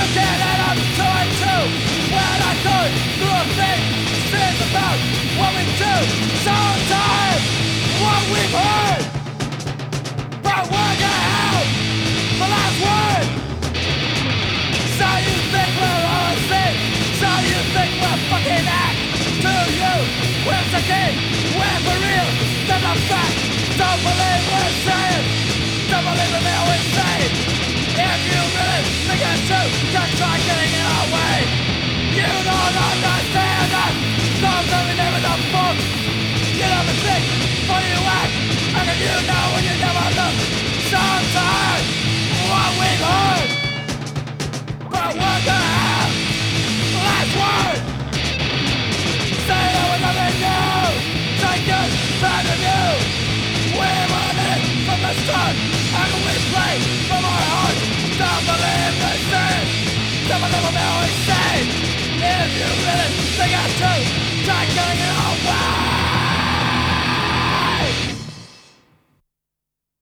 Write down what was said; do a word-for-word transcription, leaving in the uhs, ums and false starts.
can't add up to it too. When I could through a thing, sins about what we do. Sometimes what we've heard, but we're gonna have the last word. So you think we're all the same? So you think we're fucking act to you? We're the game, we're for real, that's a fact. Don't believe we're saying, don't believe in me we're saying. If you really think it's true, just try getting in our way. You don't understand us, cause we never the book. You never think, but you act, and then you know when you never look. Sometimes what we've heard, but we're gonna have the last word. Say there was nothing new, take us back to you. We want it from the start, and we play from our hearts. Don't believe the same, don't believe what we always say. If you really think it's true, try getting it our way.